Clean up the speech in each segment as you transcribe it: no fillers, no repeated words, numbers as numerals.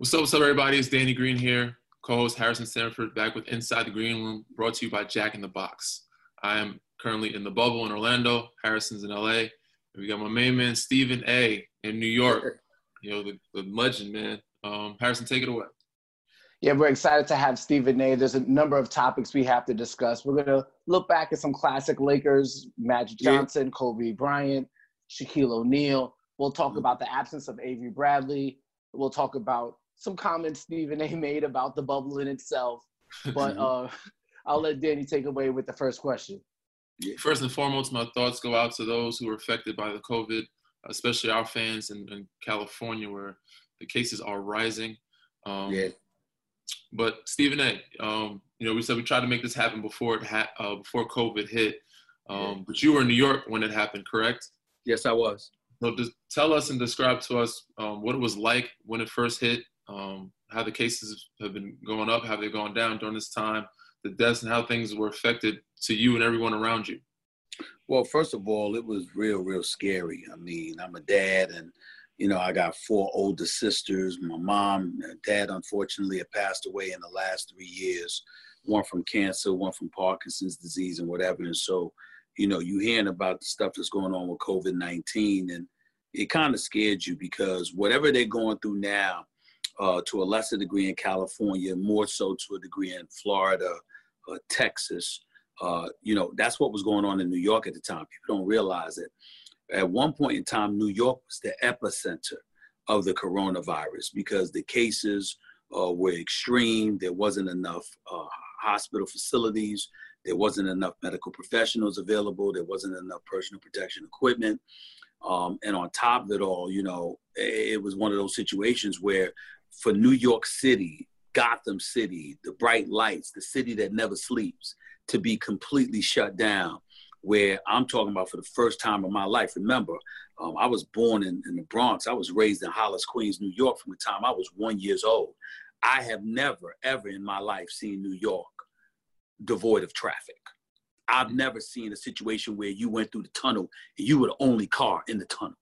What's up, everybody? It's Danny Green here, co-host Harrison Stanford, back with Inside the Green Room, brought to you by Jack in the Box. I am currently in the bubble in Orlando. Harrison's in LA. And we got my main man, Stephen A. in New York. You know, the legend, man. Harrison, take it away. Yeah, we're excited to have Stephen A. There's a number of topics we have to discuss. We're going to look back at some classic Lakers, Magic Johnson, Kobe Bryant, Shaquille O'Neal. We'll talk about the absence of Avery Bradley. We'll talk about some comments Stephen A. made about the bubble in itself. But I'll let Danny take away with the first question. First and foremost, my thoughts go out to those who were affected by the COVID, especially our fans in California, where the cases are rising. But Stephen A., we said we tried to make this happen before before COVID hit. But you were in New York when it happened, correct? Yes, I was. So just tell us and describe to us what it was like when it first hit, how the cases have been going up, how they've gone down during this time, the deaths, and how things were affected to you and everyone around you. Well, first of all, it was real scary. I mean, I'm a dad, and, I got 4 older sisters. My mom and dad, unfortunately, have passed away in the last 3 years, one from cancer, one from Parkinson's disease and whatever. And so, you hearing about the stuff that's going on with COVID-19, and it kind of scared you because whatever they're going through now, to a lesser degree in California, more so to a degree in Florida, Texas, that's what was going on in New York at the time. People don't realize it. At one point in time, New York was the epicenter of the coronavirus because the cases were extreme. There wasn't enough hospital facilities. There wasn't enough medical professionals available. There wasn't enough personal protection equipment. And on top of it all, it was one of those situations where for New York City, Gotham City, the bright lights, the city that never sleeps, to be completely shut down, where I'm talking about for the first time in my life. Remember, I was born in the Bronx. I was raised in Hollis, Queens, New York from the time I was 1 year old. I have never, ever in my life seen New York devoid of traffic. I've never seen a situation where you went through the tunnel and you were the only car in the tunnel.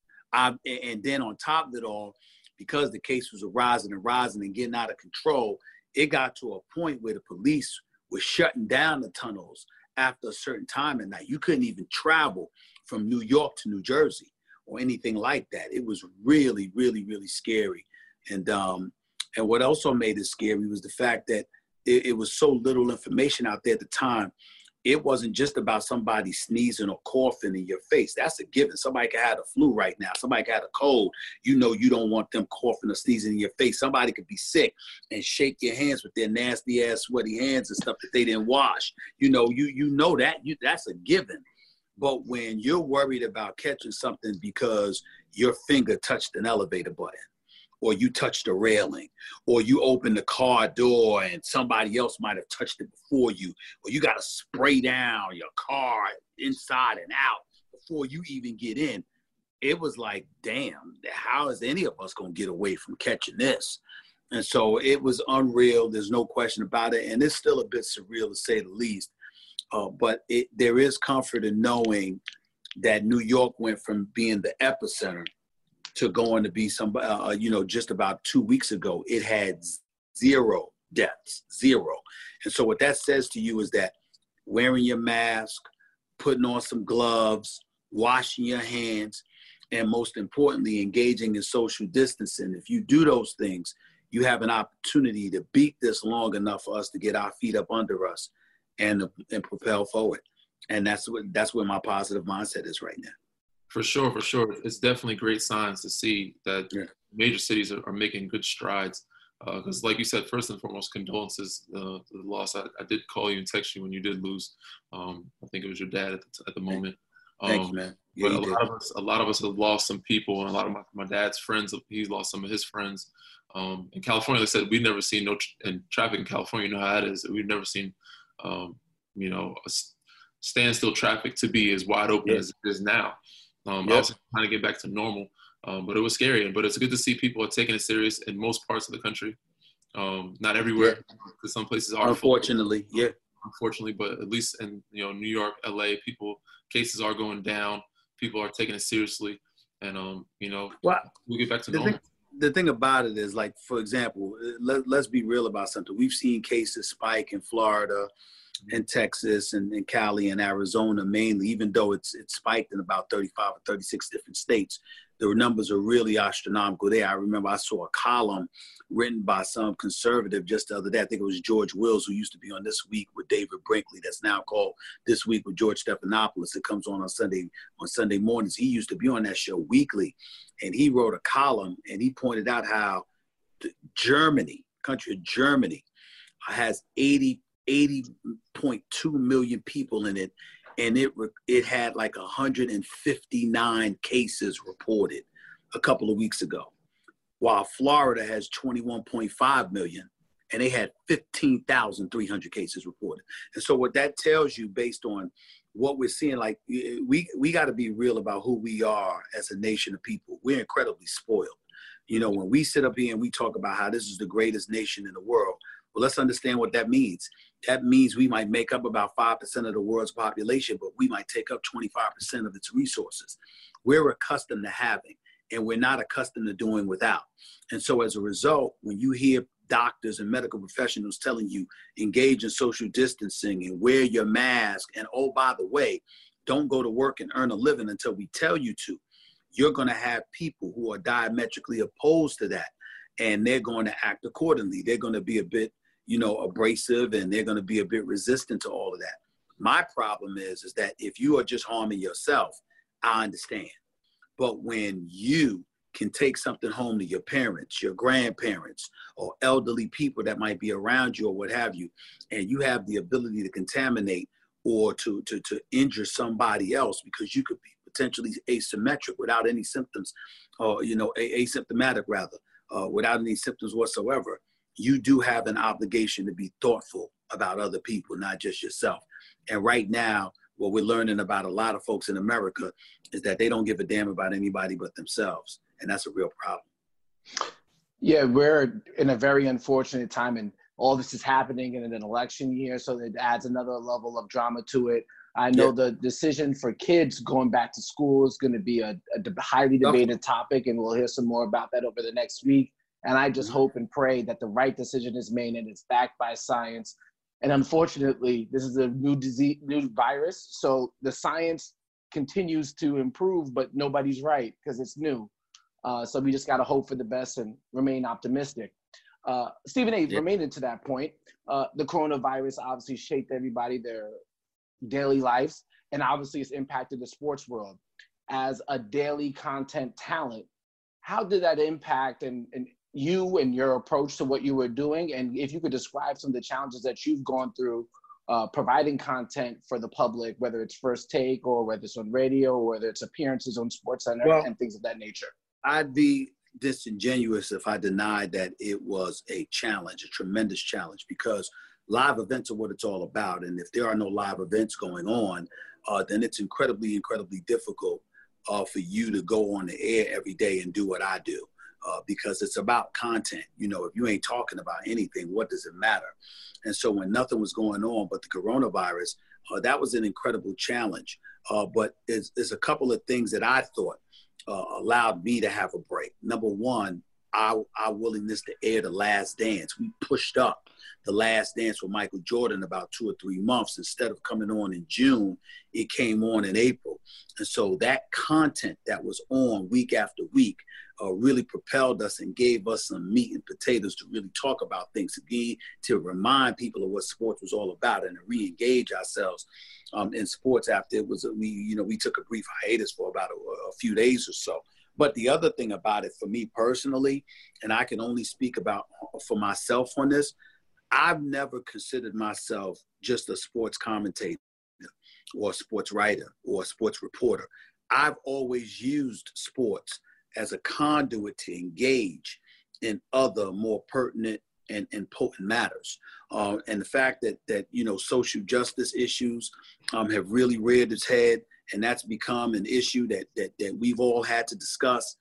And then on top of it all, because the case was rising and getting out of control, it got to a point where the police were shutting down the tunnels after a certain time at night. You couldn't even travel from New York to New Jersey or anything like that. It was really scary. And what also made it scary was the fact that it was so little information out there at the time. It wasn't just about somebody sneezing or coughing in your face. That's a given. Somebody could have the flu right now. Somebody could have a cold. You don't want them coughing or sneezing in your face. Somebody could be sick and shake your hands with their nasty ass, sweaty hands and stuff that they didn't wash. That's a given. But when you're worried about catching something because your finger touched an elevator button, or you touched a railing, or you opened the car door and somebody else might have touched it before you, or you got to spray down your car inside and out before you even get in, it was like, damn, how is any of us going to get away from catching this? And so it was unreal. There's no question about it. And it's still a bit surreal to say the least. But there is comfort in knowing that New York went from being the epicenter to going to be just about 2 weeks ago, it had 0 deaths, 0. And so what that says to you is that wearing your mask, putting on some gloves, washing your hands, and most importantly, engaging in social distancing. If you do those things, you have an opportunity to beat this long enough for us to get our feet up under us and propel forward. And that's where my positive mindset is right now. For sure. It's definitely great signs to see that major cities are making good strides. Because like you said, first and foremost, condolences the loss. I did call you and text you when you did lose. I think it was your dad at the moment. Thank you, man. Yeah, but a lot of us have lost some people, and a lot of my dad's friends, he's lost some of his friends. In California, they said we've never seen in traffic in California, you know how it is. We've never seen, a standstill traffic to be as wide open as it is now. Also trying to get back to normal, but it was scary. But it's good to see people are taking it serious in most parts of the country. Not everywhere, because some places are. Unfortunately, Unfortunately, but at least in New York, LA, cases are going down. People are taking it seriously, and we'll get back to normal. the thing about it is, like, for example, let's be real about something. We've seen cases spike in Florida and Texas and Cali and Arizona mainly, even though it's spiked in about 35 or 36 different states. The numbers are really astronomical there. I remember I saw a column written by some conservative just the other day. I think it was George Wills, who used to be on This Week with David Brinkley. That's now called This Week with George Stephanopoulos. It comes on Sunday mornings. He used to be on that show weekly, and he wrote a column, and he pointed out how Germany, country of Germany, has 80.2 million people in it, and it had like 159 cases reported a couple of weeks ago, while Florida has 21.5 million, and they had 15,300 cases reported. And so what that tells you, based on what we're seeing, like, we got to be real about who we are as a nation of people. We're incredibly spoiled. You know, when we sit up here and we talk about how this is the greatest nation in the world, well, let's understand what that means. That means we might make up about 5% of the world's population, but we might take up 25% of its resources. We're accustomed to having, and we're not accustomed to doing without. And so as a result, when you hear doctors and medical professionals telling you engage in social distancing and wear your mask, and oh, by the way, don't go to work and earn a living until we tell you to, you're going to have people who are diametrically opposed to that, and they're going to act accordingly. They're going to be a bit, abrasive, and they're going to be a bit resistant to all of that. My problem is that if you are just harming yourself, I understand. But when you can take something home to your parents, your grandparents, or elderly people that might be around you or what have you, and you have the ability to contaminate or to injure somebody else because you could be potentially asymmetric without any symptoms, or, asymptomatic rather, without any symptoms whatsoever, you do have an obligation to be thoughtful about other people, not just yourself. And right now, what we're learning about a lot of folks in America is that they don't give a damn about anybody but themselves. And that's a real problem. Yeah, we're in a very unfortunate time, and all this is happening in an election year, so it adds another level of drama to it. I know the decision for kids going back to school is going to be a highly debated topic, and we'll hear some more about that over the next week. And I just hope and pray that the right decision is made and it's backed by science. And unfortunately, this is a new virus, so the science continues to improve, but nobody's right because it's new. So we just got to hope for the best and remain optimistic. Stephen A., remaining to that point, the coronavirus obviously shaped everybody, their daily lives, and obviously it's impacted the sports world. As a daily content talent, how did that impact and you and your approach to what you were doing? And if you could describe some of the challenges that you've gone through providing content for the public, whether it's First Take or whether it's on radio or whether it's appearances on SportsCenter and things of that nature. I'd be disingenuous if I denied that it was a challenge, a tremendous challenge, because live events are what it's all about. And if there are no live events going on, then it's incredibly, incredibly difficult for you to go on the air every day and do what I do. Because it's about content. If you ain't talking about anything, what does it matter? And so when nothing was going on but the coronavirus, that was an incredible challenge. But there's a couple of things that I thought allowed me to have a break. Number one, our willingness to air The Last Dance. We pushed up The Last Dance with Michael Jordan about 2 or 3 months. Instead of coming on in June, it came on in April. And so that content that was on week after week really propelled us and gave us some meat and potatoes to really talk about things again, to remind people of what sports was all about and to re-engage ourselves in sports after it was, we took a brief hiatus for about a few days or so. But the other thing about it for me personally, and I can only speak about for myself on this, I've never considered myself just a sports commentator or a sports writer or a sports reporter. I've always used sports as a conduit to engage in other more pertinent and potent matters. And the fact that social justice issues have really reared its head, and that's become an issue that we've all had to discuss,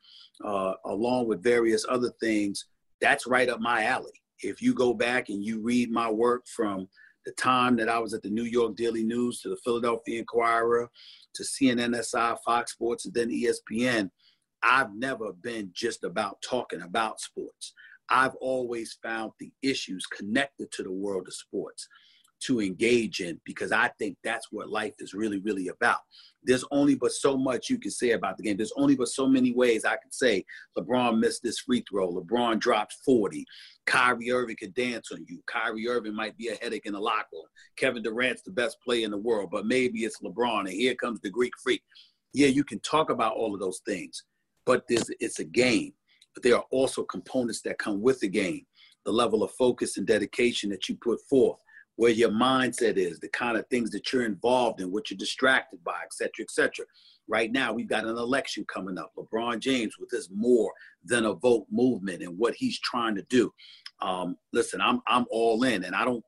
along with various other things, that's right up my alley. If you go back and you read my work from the time that I was at the New York Daily News to the Philadelphia Inquirer to CNNSI, Fox Sports, and then ESPN, I've never been just about talking about sports. I've always found the issues connected to the world of sports to engage in, because I think that's what life is really, really about. There's only but so much you can say about the game. There's only but so many ways I could say LeBron missed this free throw. LeBron dropped 40. Kyrie Irving could dance on you. Kyrie Irving might be a headache in the locker room. Kevin Durant's the best player in the world, but maybe it's LeBron, and here comes the Greek freak. Yeah, you can talk about all of those things, but it's a game. But there are also components that come with the game, the level of focus and dedication that you put forth, where your mindset is, the kind of things that you're involved in, what you're distracted by, et cetera, et cetera. Right now, we've got an election coming up. LeBron James with his more than a vote movement and what he's trying to do. Listen, I'm all in, and I don't,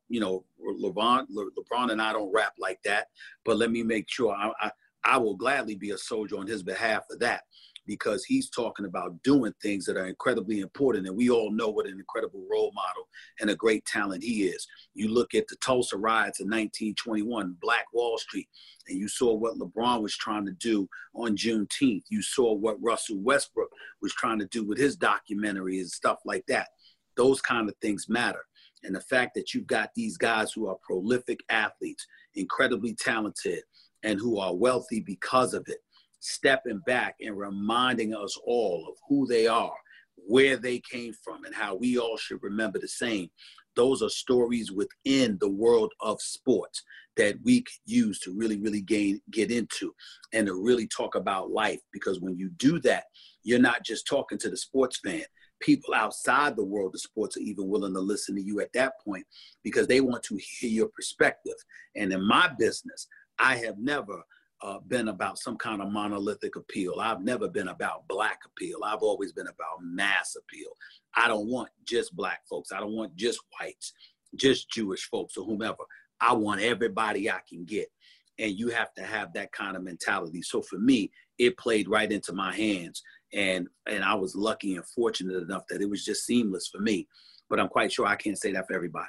LeBron and I don't rap like that, but let me make sure I will gladly be a soldier on his behalf of that, because he's talking about doing things that are incredibly important. And we all know what an incredible role model and a great talent he is. You look at the Tulsa riots in 1921, Black Wall Street, and you saw what LeBron was trying to do on Juneteenth. You saw what Russell Westbrook was trying to do with his documentary and stuff like that. Those kind of things matter. And the fact that you've got these guys who are prolific athletes, incredibly talented, and who are wealthy because of it, stepping back and reminding us all of who they are, where they came from, and how we all should remember the same. Those are stories within the world of sports that we could use to really, really get into and to really talk about life. Because when you do that, you're not just talking to the sports fan. People outside the world of sports are even willing to listen to you at that point, because they want to hear your perspective. And in my business, I have never been about some kind of monolithic appeal. I've never been about black appeal. I've always been about mass appeal. I don't want just black folks. I don't want just whites, just Jewish folks or whomever. I want everybody I can get. And you have to have that kind of mentality. So for me, it played right into my hands. And I was lucky and fortunate enough that it was just seamless for me. But I'm quite sure I can't say that for everybody.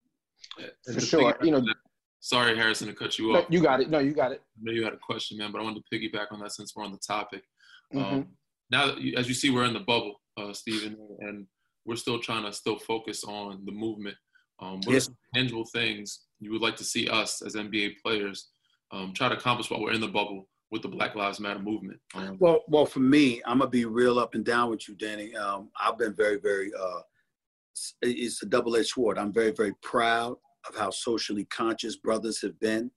For sure. Sorry, Harrison, to cut you off. You got it. No, you got it. I know you had a question, man, but I wanted to piggyback on that since we're on the topic. Mm-hmm. Now, as you see, we're in the bubble, Stephen, and we're still trying to focus on the movement. What are some tangible things you would like to see us as NBA players try to accomplish while we're in the bubble with the Black Lives Matter movement? Well, for me, I'm going to be real up and down with you, Danny. I've been very, very, it's a double-edged sword. I'm very, very proud of how socially conscious brothers have been.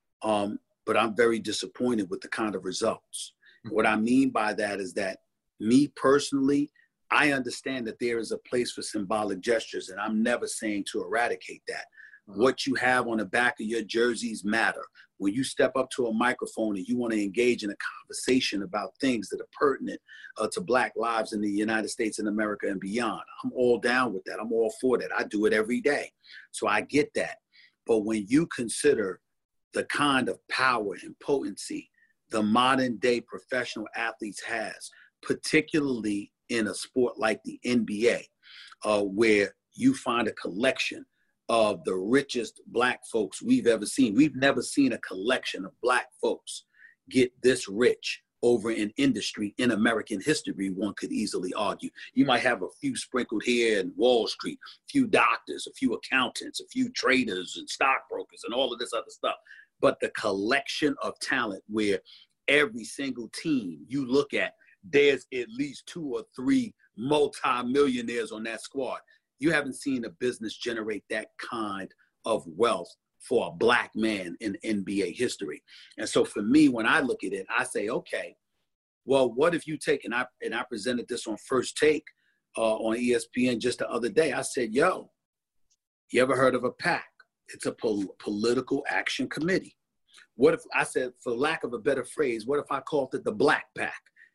But I'm very disappointed with the kind of results. Mm-hmm. What I mean by that is that me personally, I understand that there is a place for symbolic gestures, and I'm never saying to eradicate that. Mm-hmm. What you have on the back of your jerseys matter. When you step up to a microphone and you want to engage in a conversation about things that are pertinent to Black lives in the United States and America and beyond, I'm all down with that. I'm all for that. I do it every day. So I get that. But when you consider the kind of power and potency the modern day professional athletes has, particularly in a sport like the NBA, where you find a collection of the richest Black folks we've ever seen. We've never seen a collection of Black folks get this rich over an industry in American history, one could easily argue. You might have a few sprinkled here in Wall Street, a few doctors, a few accountants, a few traders and stockbrokers and all of this other stuff. But the collection of talent where every single team you look at, there's at least 2 or 3 multi-millionaires on that squad. You haven't seen a business generate that kind of wealth for a Black man in NBA history. And so for me, when I look at it, I say, okay, well, what if you take, and I presented this on First Take on ESPN just the other day. I said, yo, you ever heard of a PAC? It's a political action committee. What if, I said, for lack of a better phrase, what if I called it the Black PAC?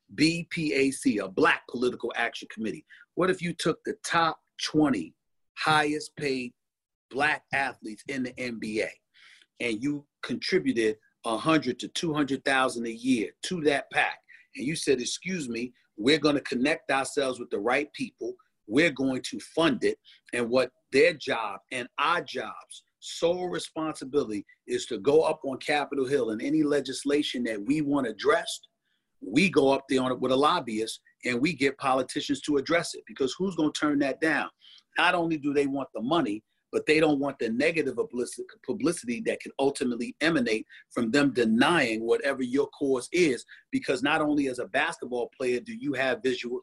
BPAC, a Black Political Action Committee. What if you took the top 20 highest paid Black athletes in the NBA and you contributed $100,000 to $200,000 a year to that PAC, and you said, excuse me, we're going to connect ourselves with the right people, we're going to fund it, and what their job and our jobs, sole responsibility, is to go up on Capitol Hill and any legislation that we want addressed, We go up there on it with a lobbyist and we get politicians to address it, because who's going to turn that down? Not only do they want the money, but they don't want the negative publicity that can ultimately emanate from them denying whatever your cause is. Because not only as a basketball player do you have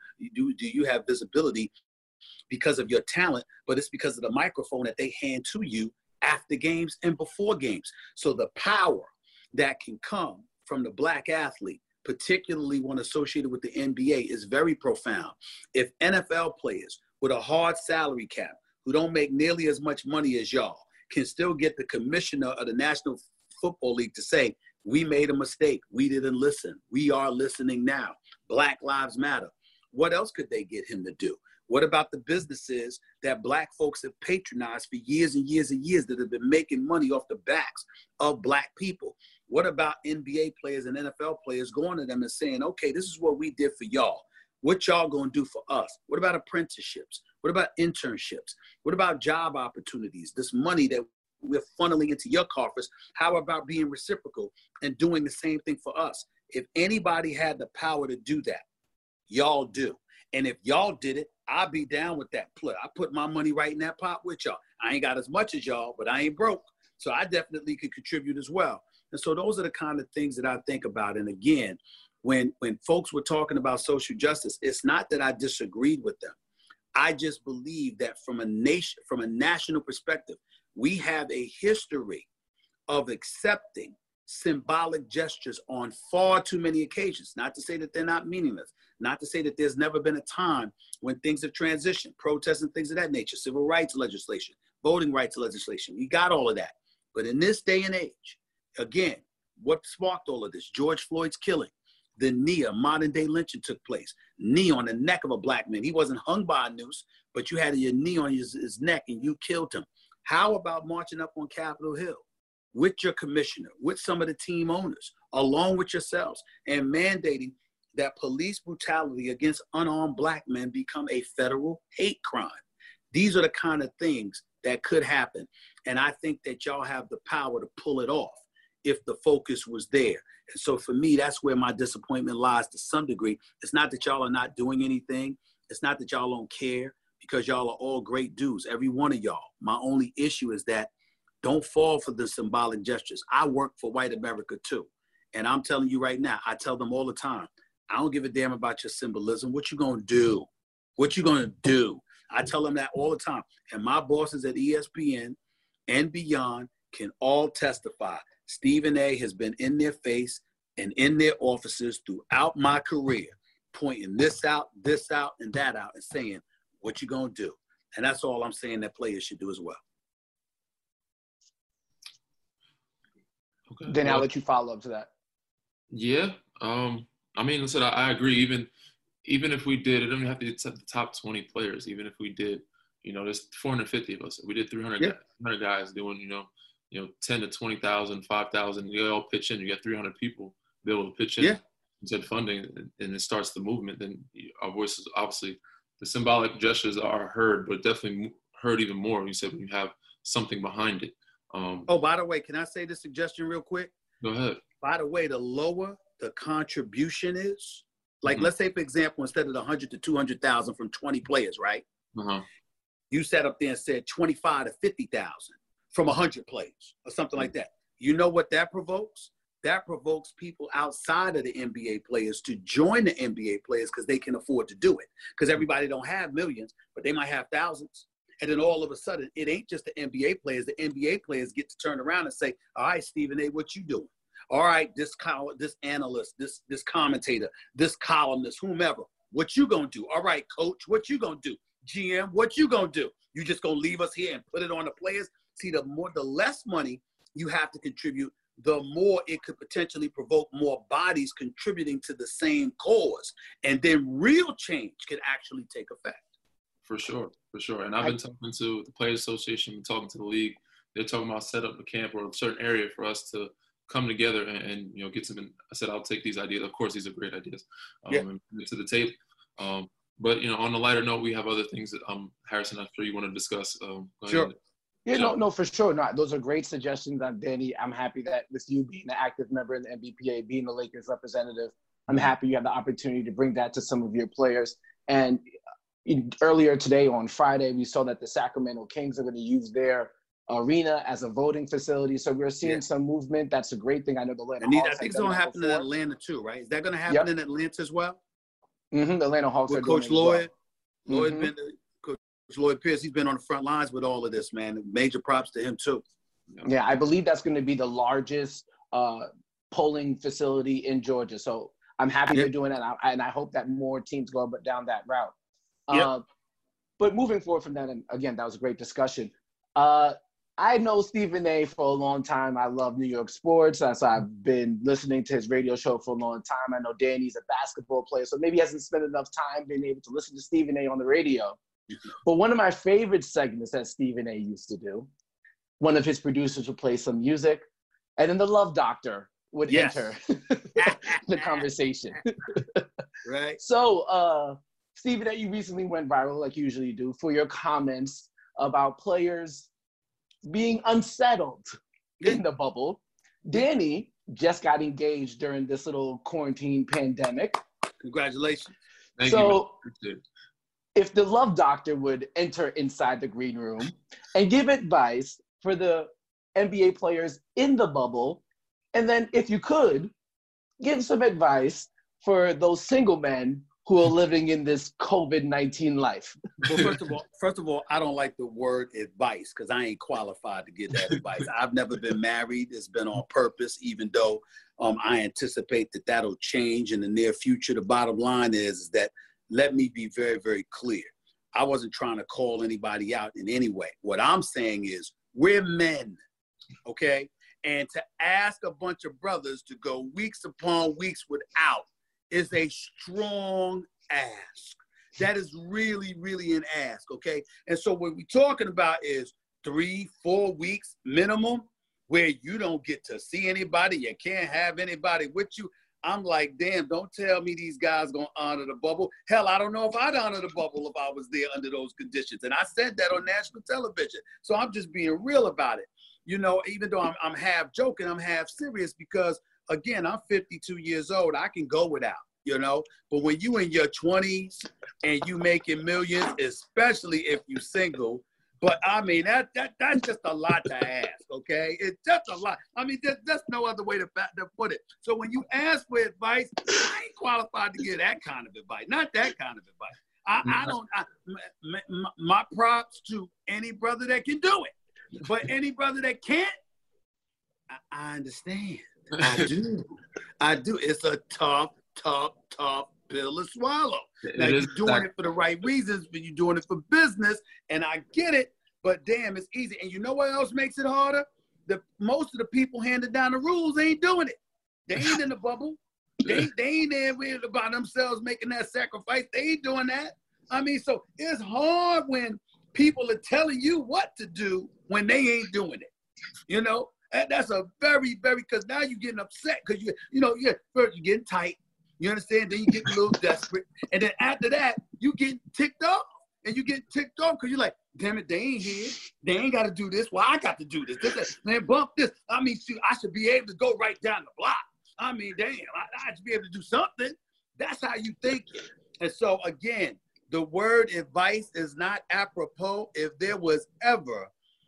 visibility because of your talent, but it's because of the microphone that they hand to you after games and before games. So the power that can come from the Black athlete, particularly one associated with the NBA, is very profound. If NFL players with a hard salary cap, who don't make nearly as much money as y'all, can still get the commissioner of the National Football League to say, we made a mistake, we didn't listen, we are listening now, Black Lives Matter. What else could they get him to do? What about the businesses that Black folks have patronized for years and years and years that have been making money off the backs of Black people? What about NBA players and NFL players going to them and saying, okay, this is what we did for y'all. What y'all gonna do for us? What about apprenticeships? What about internships? What about job opportunities? This money that we're funneling into your coffers, how about being reciprocal and doing the same thing for us? If anybody had the power to do that, y'all do. And if y'all did it, I'd be down with that play. I put my money right in that pot with y'all. I ain't got as much as y'all, but I ain't broke. So I definitely could contribute as well. And so those are the kind of things that I think about. And again, when folks were talking about social justice, it's not that I disagreed with them. I just believe that from a national perspective, we have a history of accepting symbolic gestures on far too many occasions. Not to say that they're not meaningless, not to say that there's never been a time when things have transitioned, protests and things of that nature, civil rights legislation, voting rights legislation. We got all of that. But in this day and age, again, what sparked all of this? George Floyd's killing. The knee, a modern day lynching took place. Knee on the neck of a Black man. He wasn't hung by a noose, but you had your knee on his neck and you killed him. How about marching up on Capitol Hill with your commissioner, with some of the team owners, along with yourselves, and mandating that police brutality against unarmed Black men become a federal hate crime? These are the kind of things that could happen. And I think that y'all have the power to pull it off if the focus was there. And so for me, that's where my disappointment lies to some degree. It's not that y'all are not doing anything. It's not that y'all don't care, because y'all are all great dudes, every one of y'all. My only issue is that don't fall for the symbolic gestures. I work for white America too. And I'm telling you right now, I tell them all the time, I don't give a damn about your symbolism. What you gonna do? What you gonna do? I tell them that all the time. And my bosses at ESPN and beyond can all testify. Stephen A. has been in their face and in their offices throughout my career, pointing this out, and that out, and saying, what you gonna do? And that's all I'm saying that players should do as well. Okay. Then I'll let you follow up to that. Yeah. I mean, listen, I agree. Even if we did, it doesn't have to be the top 20 players. Even if we did, there's 450 of us. We did 300 guys doing, 10 to 20,000, 5,000. You all pitch in. You got 300 people be able to pitch in instead funding, and it starts the movement. Then our voices, obviously, the symbolic gestures are heard, but definitely heard even more. You said when you have something behind it. By the way, can I say this suggestion real quick? Go ahead. By the way, the lower the contribution is, like let's say for example, instead of the 100 to 200,000 from 20 players, right? You sat up there and said 25 to 50,000 from 100 players or something like that. You know what that provokes? That provokes people outside of the NBA players to join the NBA players because they can afford to do it. Because everybody don't have millions, but they might have thousands. And then all of a sudden, it ain't just the NBA players. The NBA players get to turn around and say, all right, Stephen A., what you doing? All right, this analyst, this commentator, this columnist, whomever, what you gonna do? All right, coach, what you gonna do? GM, what you gonna do? You just gonna leave us here and put it on the players? See, the less money you have to contribute, the more it could potentially provoke more bodies contributing to the same cause. And then real change can actually take effect. For sure. And I've been talking to the Players Association, been talking to the league. They're talking about set up a camp or a certain area for us to come together and get something. I said, I'll take these ideas. Of course, these are great ideas and bring it to the table. But, on a lighter note, we have other things that Harrison, I'm sure you want to discuss. Sure. Yeah, no, for sure. No, those are great suggestions, Danny. I'm happy that with you being an active member in the NBPA, being the Lakers representative, I'm happy you have the opportunity to bring that to some of your players. And earlier today on Friday, we saw that the Sacramento Kings are going to use their arena as a voting facility. So we're seeing some movement. That's a great thing. I know the Atlanta Hawks. I think it's going to happen in Atlanta too, right? Is that going to happen in Atlanta as well? Mm-hmm. The Atlanta Hawks with are Coach doing Lloyd. Well. Lloyd been Coach Lloyd Pierce. He's been on the front lines with all of this, man. Major props to him too. Yeah, I believe that's going to be the largest polling facility in Georgia. So I'm happy they're doing that, and I hope that more teams go down that route. But moving forward from that, and again, that was a great discussion. I know Stephen A. for a long time. I love New York sports. So I've been listening to his radio show for a long time. I know Danny's a basketball player, so maybe he hasn't spent enough time being able to listen to Stephen A. on the radio. But one of my favorite segments that Stephen A. used to do, one of his producers would play some music, and then the Love Doctor would enter the conversation. Right. So, Stephen A., you recently went viral, like you usually do, for your comments about players being unsettled in the bubble. Danny just got engaged during this little quarantine pandemic. Congratulations. Thank you. If the Love Doctor would enter inside the green room and give advice for the NBA players in the bubble, and then if you could, give some advice for those single men who are living in this COVID-19 life. Well, first of all, I don't like the word advice because I ain't qualified to give that advice. I've never been married. It's been on purpose, even though I anticipate that that'll change in the near future. The bottom line is that let me be very, very clear. I wasn't trying to call anybody out in any way. What I'm saying is we're men, okay? And to ask a bunch of brothers to go weeks upon weeks without is a strong ask. That is really, really an ask, okay? And so what we're talking about is 3-4 weeks minimum where you don't get to see anybody, you can't have anybody with you. I'm like, damn, don't tell me these guys gonna honor the bubble. Hell, I don't know if I'd honor the bubble if I was there under those conditions. And I said that on national television. So I'm just being real about it. You know, even though I'm half joking, I'm half serious because, again, I'm 52 years old. I can go without, you know. But when you in your 20s and you making millions, especially if you single, but I mean, that's just a lot to ask, okay? It's just a lot. I mean, there's no other way to put it. So when you ask for advice, I ain't qualified to give that kind of advice. Not that kind of advice. My props to any brother that can do it. But any brother that can't, I understand. I do. It's a tough pill to swallow. Now, you're doing it for the right reasons, but you're doing it for business, and I get it, but damn, it's easy. And you know what else makes it harder? Most of the people handing down the rules ain't doing it. They ain't in the bubble. They ain't there by themselves making that sacrifice. They ain't doing that. I mean, so it's hard when people are telling you what to do when they ain't doing it. You know? And that's a very, very, because now you're getting upset because first you're getting tight. You understand? Then you get a little desperate. And then after that, you get ticked off. And you get ticked off because you're like, damn it, they ain't here. They ain't got to do this. Well, I got to do this. Man, bump this. I mean, shoot, I should be able to go right down the block. I mean, damn, I should be able to do something. That's how you think it. And so, again, the word advice is not apropos. If there was ever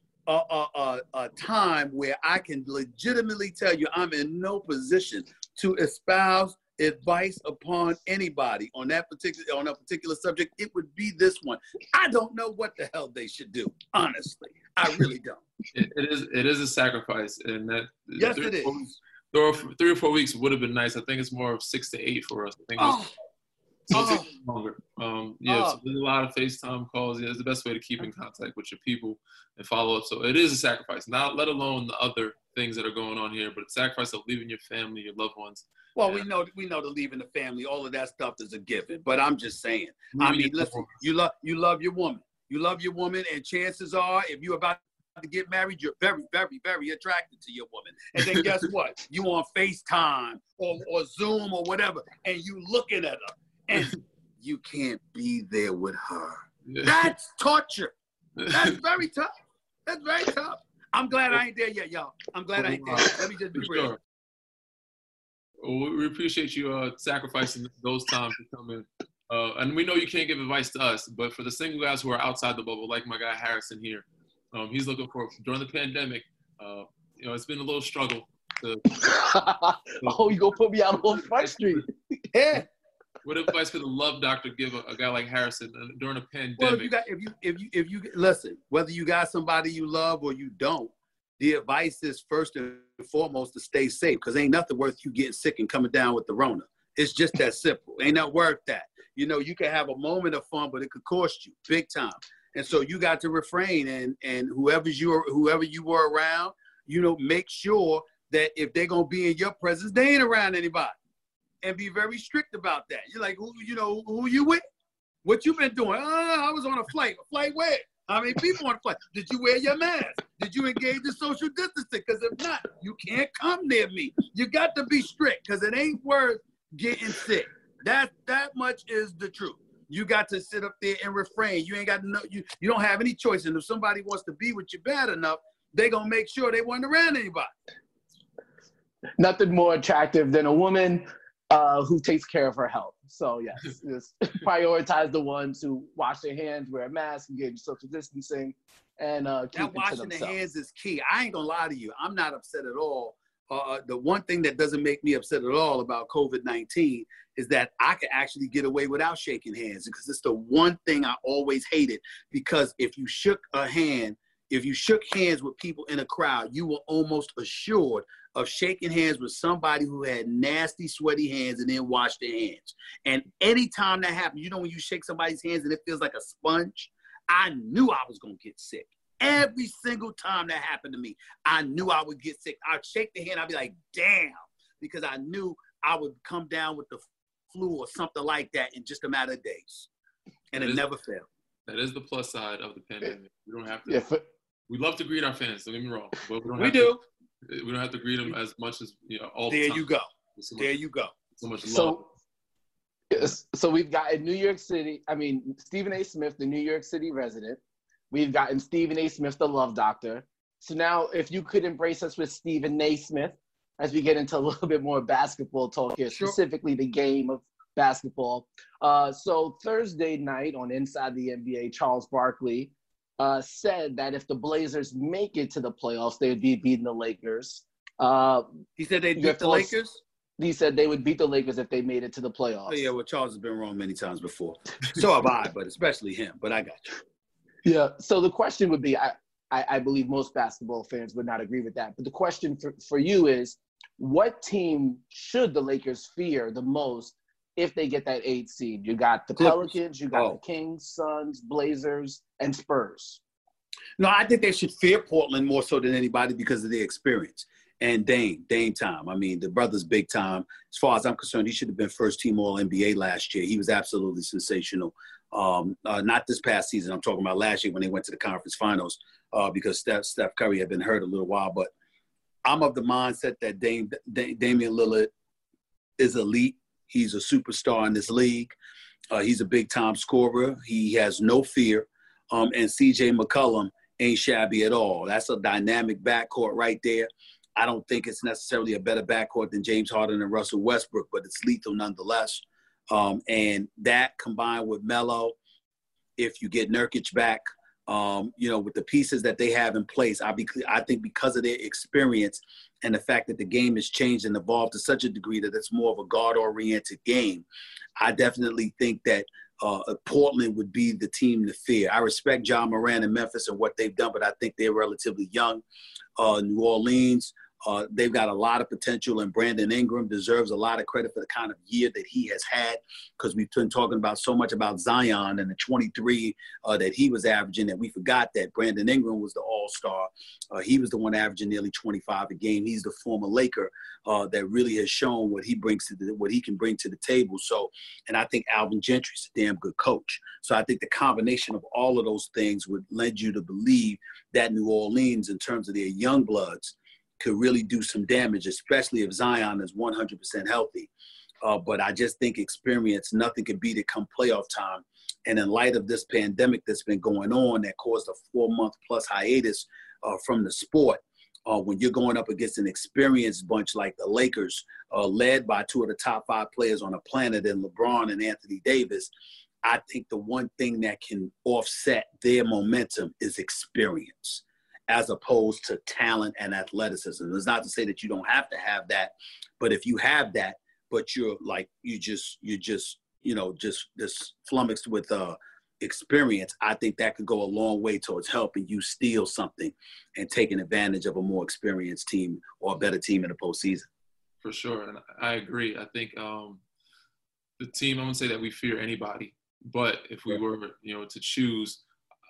a time where I can legitimately tell you I'm in no position to espouse advice upon anybody on a particular subject, it would be this one. I don't know what the hell they should do. Honestly, I really don't. It is a sacrifice, and that yes, it is. 3 or 4 weeks would have been nice. I think it's more of 6 to 8 for us. I think it's longer. So there's a lot of FaceTime calls. Yeah, it's the best way to keep in contact with your people and follow up. So it is a sacrifice. Not let alone the other things that are going on here, but the sacrifice of leaving your family, your loved ones. Well, we know the leaving the family, all of that stuff is a given. But I'm just saying. I mean, listen, you love your woman. You love your woman, and chances are, if you're about to get married, you're very, very, very attracted to your woman. And then guess what? You on FaceTime or Zoom or whatever, and you looking at her, and you can't be there with her. Yeah. That's torture. That's very tough. That's very tough. I'm glad I ain't there yet, y'all. I'm glad I ain't there. Let me just be real. Well, we appreciate you sacrificing those times to come in. And we know you can't give advice to us, but for the single guys who are outside the bubble, like my guy Harrison here, he's looking for, during the pandemic, it's been a little struggle. Oh, you gonna put me out on Front Street? Yeah. What advice could a love doctor give a guy like Harrison during a pandemic? Well, if you listen, whether you got somebody you love or you don't, the advice is first and foremost to stay safe, because ain't nothing worth you getting sick and coming down with the Rona. It's just that simple. Ain't not worth that. You can have a moment of fun, but it could cost you big time. And so you got to refrain, and whoever you were around, make sure that if they're gonna be in your presence, they ain't around anybody. And be very strict about that. You're like, who you with? What you been doing? I was on a flight. A flight where? How many people on a flight? Did you wear your mask? Did you engage in social distancing? Because if not, you can't come near me. You got to be strict, because it ain't worth getting sick. That much is the truth. You got to sit up there and refrain. You ain't got to know. You don't have any choice. And if somebody wants to be with you bad enough, they gonna make sure they weren't around anybody. Nothing more attractive than a woman who takes care of her health. So yes, just prioritize the ones who wash their hands, wear a mask, engage in social distancing, and keep it to washing themselves. the hands is key. I ain't gonna lie to you. I'm not upset at all. The one thing that doesn't make me upset at all about COVID-19 is that I can actually get away without shaking hands, because it's the one thing I always hated. Because if you shook hands with people in a crowd, you were almost assured of shaking hands with somebody who had nasty, sweaty hands and then washed their hands. And anytime that happens, when you shake somebody's hands and it feels like a sponge, I knew I was going to get sick. Every single time that happened to me, I knew I would get sick. I'd shake the hand, I'd be like, damn, because I knew I would come down with the flu or something like that in just a matter of days. And it never failed. That is the plus side of the pandemic. We don't have to. We love to greet our fans. Don't get me wrong, but we don't have to greet them as much as all the time. There you go. There you go. So much love. So we've got in New York City. I mean, Stephen A. Smith, the New York City resident. We've gotten Stephen A. Smith, the love doctor. So now, if you could embrace us with Stephen A. Smith, as we get into a little bit more basketball talk here, specifically the game of basketball. So Thursday night on Inside the NBA, Charles Barkley said that if the Blazers make it to the playoffs, they would be beating the Lakers. He said they'd beat the Lakers? He said they would beat the Lakers if they made it to the playoffs. Oh, yeah, well, Charles has been wrong many times before. So have I, but especially him. But I got you. Yeah, so the question would be, I believe most basketball fans would not agree with that. But the question for you is, what team should the Lakers fear the most if they get that 8th seed? You got the Pelicans, you got the Kings, Suns, Blazers, and Spurs. No, I think they should fear Portland more so than anybody because of their experience. And Dame time. I mean, the brother's big time. As far as I'm concerned, he should have been first-team All-NBA last year. He was absolutely sensational. Not this past season. I'm talking about last year when they went to the conference finals because Steph Curry had been hurt a little while. But I'm of the mindset that Damian Lillard is elite. He's a superstar in this league. He's a big-time scorer. He has no fear. And C.J. McCollum ain't shabby at all. That's a dynamic backcourt right there. I don't think it's necessarily a better backcourt than James Harden and Russell Westbrook, but it's lethal nonetheless. And that combined with Melo, if you get Nurkic back, with the pieces that they have in place, I think because of their experience and the fact that the game has changed and evolved to such a degree that it's more of a guard-oriented game, I definitely think that Portland would be the team to fear. I respect Ja Morant and Memphis and what they've done, but I think they're relatively young. New Orleans, they've got a lot of potential, and Brandon Ingram deserves a lot of credit for the kind of year that he has had, because we've been talking about so much about Zion and the 23 that he was averaging that we forgot that Brandon Ingram was the all-star. He was the one averaging nearly 25 a game. He's the former Laker that really has shown what he can bring to the table. So, and I think Alvin Gentry's a damn good coach. So I think the combination of all of those things would lend you to believe that New Orleans, in terms of their young bloods, could really do some damage, especially if Zion is 100% healthy. But I just think experience, nothing can beat it come playoff time. And in light of this pandemic that's been going on that caused a 4-month plus hiatus from the sport, when you're going up against an experienced bunch like the Lakers, led by two of the top 5 players on the planet in LeBron and Anthony Davis, I think the one thing that can offset their momentum is experience, as opposed to talent and athleticism. It's not to say that you don't have to have that, but if you have that, but you're like, you're just flummoxed with experience, I think that could go a long way towards helping you steal something and taking advantage of a more experienced team or a better team in the postseason. For sure, and I agree. I think the team, I wouldn't say that we fear anybody, but if we were, to choose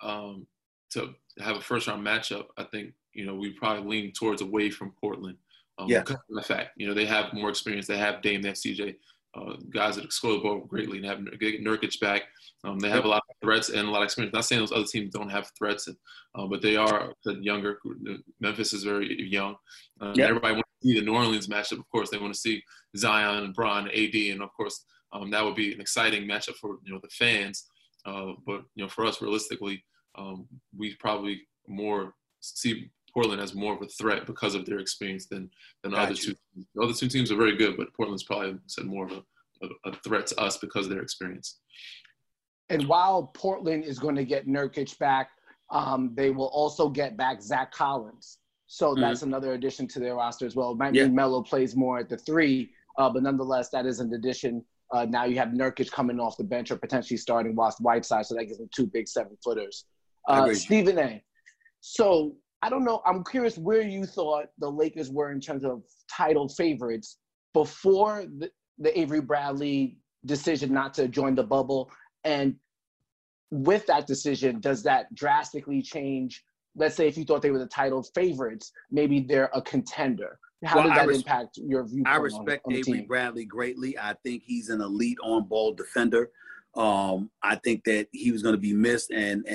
to have a first-round matchup, I think, we probably lean towards away from Portland. Because of the fact, they have more experience. They have Dame, they have CJ, guys that score the ball greatly, and have Nurkic back. They have a lot of threats and a lot of experience. Not saying those other teams don't have threats, but they are younger. Memphis is very young. Everybody wants to see the New Orleans matchup. Of course, they want to see Zion, Bron, AD, and of course, that would be an exciting matchup for the fans. But for us, realistically, we probably more see Portland as more of a threat because of their experience than the other two. The other two teams are very good, but Portland's probably said more of a threat to us because of their experience. And while Portland is going to get Nurkic back, they will also get back Zach Collins. So that's another addition to their roster as well. It might mean Melo plays more at the 3, but nonetheless, that is an addition. Now you have Nurkic coming off the bench or potentially starting Whiteside, so that gives them 2 big 7-footers. Stephen A. So I don't know. I'm curious where you thought the Lakers were in terms of title favorites before the Avery Bradley decision not to join the bubble. And with that decision, does that drastically change? Let's say if you thought they were the title favorites, maybe they're a contender. How did that impact your viewpoint? I respect Avery Bradley greatly. I think he's an elite on-ball defender. I think that he was going to be missed, and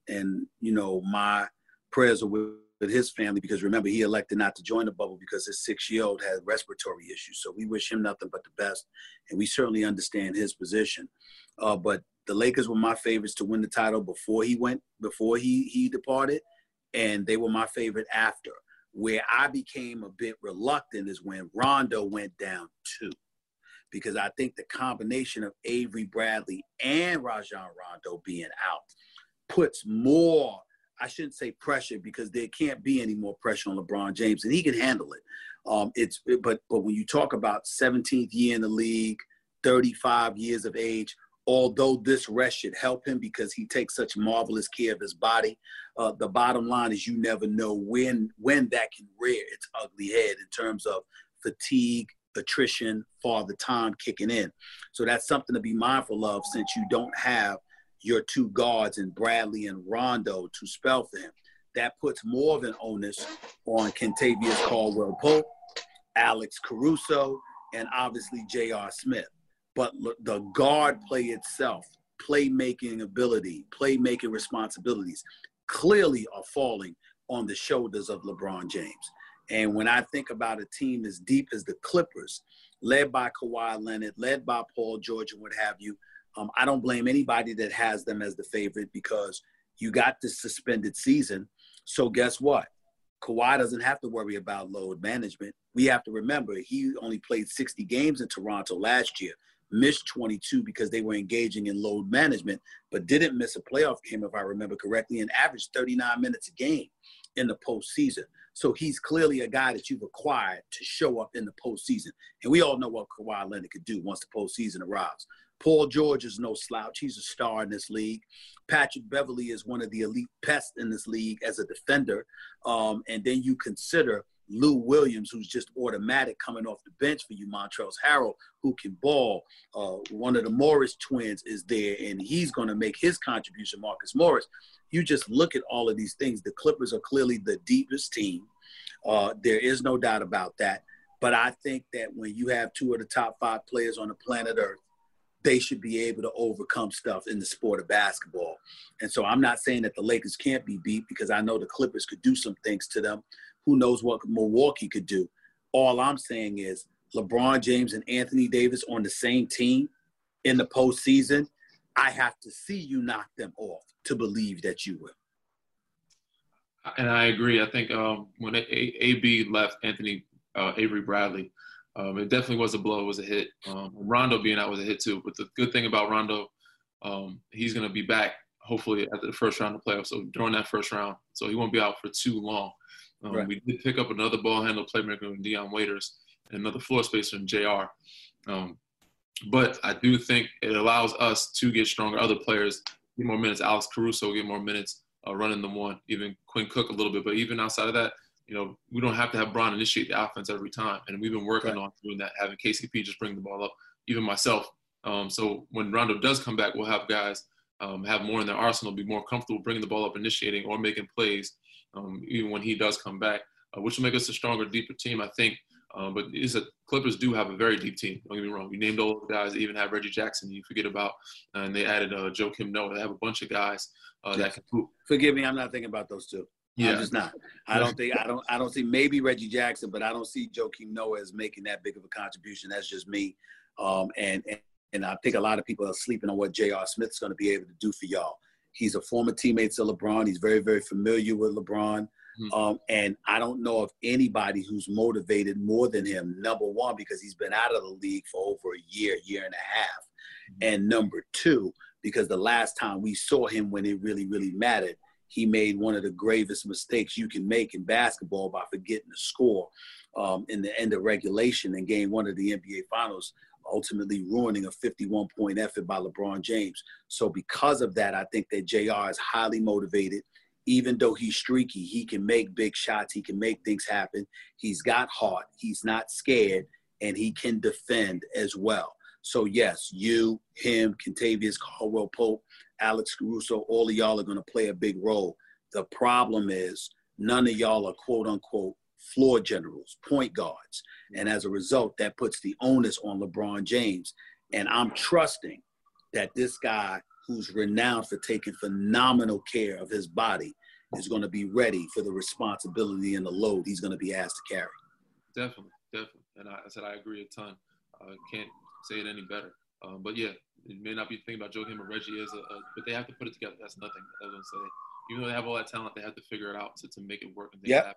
my prayers are with his family, because remember, he elected not to join the bubble because his 6-year-old had respiratory issues. So we wish him nothing but the best, and we certainly understand his position. But the Lakers were my favorites to win the title before he departed, and they were my favorite after. Where I became a bit reluctant is when Rondo went down too, because I think the combination of Avery Bradley and Rajon Rondo being out puts more, I shouldn't say pressure, because there can't be any more pressure on LeBron James, and he can handle it. But when you talk about 17th year in the league, 35 years of age, although this rest should help him because he takes such marvelous care of his body, the bottom line is you never know when that can rear its ugly head in terms of fatigue, attrition, father time kicking in. So that's something to be mindful of, since you don't have your 2 guards in Bradley and Rondo to spell for him. That puts more of an onus on Kentavious Caldwell-Pope, Alex Caruso, and obviously J.R. Smith. But the guard play itself, playmaking ability, playmaking responsibilities, clearly are falling on the shoulders of LeBron James. And when I think about a team as deep as the Clippers, led by Kawhi Leonard, led by Paul George and what have you, I don't blame anybody that has them as the favorite, because you got this suspended season. So guess what? Kawhi doesn't have to worry about load management. We have to remember he only played 60 games in Toronto last year, missed 22 because they were engaging in load management, but didn't miss a playoff game, if I remember correctly, and averaged 39 minutes a game in the postseason. So he's clearly a guy that you've acquired to show up in the postseason. And we all know what Kawhi Leonard could do once the postseason arrives. Paul George is no slouch. He's a star in this league. Patrick Beverley is one of the elite pests in this league as a defender. And then you consider Lou Williams, who's just automatic coming off the bench for you, Montrezl Harrell, who can ball. One of the Morris twins is there, and he's going to make his contribution, Marcus Morris. You just look at all of these things. The Clippers are clearly the deepest team. There is no doubt about that. But I think that when you have 2 of the top 5 players on the planet Earth, they should be able to overcome stuff in the sport of basketball. And so I'm not saying that the Lakers can't be beat, because I know the Clippers could do some things to them. Who knows what Milwaukee could do? All I'm saying is LeBron James and Anthony Davis on the same team in the postseason, I have to see you knock them off to believe that you will. And I agree. I think when AB left Anthony Avery Bradley, it definitely was a blow. It was a hit. Rondo being out was a hit too. But the good thing about Rondo, he's going to be back hopefully at the first round of playoffs. So during that first round, so he won't be out for too long. Right. We did pick up another ball handler playmaker in Dion Waiters and another floor spacer in JR. But I do think it allows us to get stronger. Other players get more minutes. Alex Caruso get more minutes running the one. Even Quinn Cook a little bit. But even outside of that, we don't have to have Bron initiate the offense every time. And we've been working on doing that, having KCP just bring the ball up, even myself. So when Rondo does come back, we'll have guys have more in their arsenal, be more comfortable bringing the ball up, initiating or making plays, even when he does come back, which will make us a stronger, deeper team, I think. But Clippers do have a very deep team. Don't get me wrong. We named all those guys. They even have Reggie Jackson. You forget about, and they added Joakim Noah. They have a bunch of guys that can hoop. Forgive me, I'm not thinking about those two. Yeah. I'm just not. I don't see maybe Reggie Jackson, but I don't see Joakim Noah as making that big of a contribution. That's just me. And I think a lot of people are sleeping on what J.R. Smith's going to be able to do for y'all. He's a former teammate to LeBron. He's very, very familiar with LeBron. And I don't know of anybody who's motivated more than him, number one, because he's been out of the league for over a year and a half. And number two, because the last time we saw him when it really, really mattered, he made one of the gravest mistakes you can make in basketball by forgetting to score in the end of regulation in game one of the NBA Finals, ultimately ruining a 51-point effort by LeBron James. So because of that, I think that JR is highly motivated. Even though he's streaky, he can make big shots. He can make things happen. He's got heart. He's not scared, and he can defend as well. So, yes, you, him, Kentavious Caldwell-Pope, Alex Caruso, all of y'all are going to play a big role. The problem is none of y'all are quote-unquote floor generals, point guards. And as a result, that puts the onus on LeBron James. And I'm trusting that this guy, who's renowned for taking phenomenal care of his body, is going to be ready for the responsibility and the load he's going to be asked to carry. Definitely. And I said I agree a ton. Can't say it any better. But yeah, it may not be thinking about Joakim or Reggie but they have to put it together. That's nothing. I was going to say, even though they have all that talent, they have to figure it out to make it work and things happen.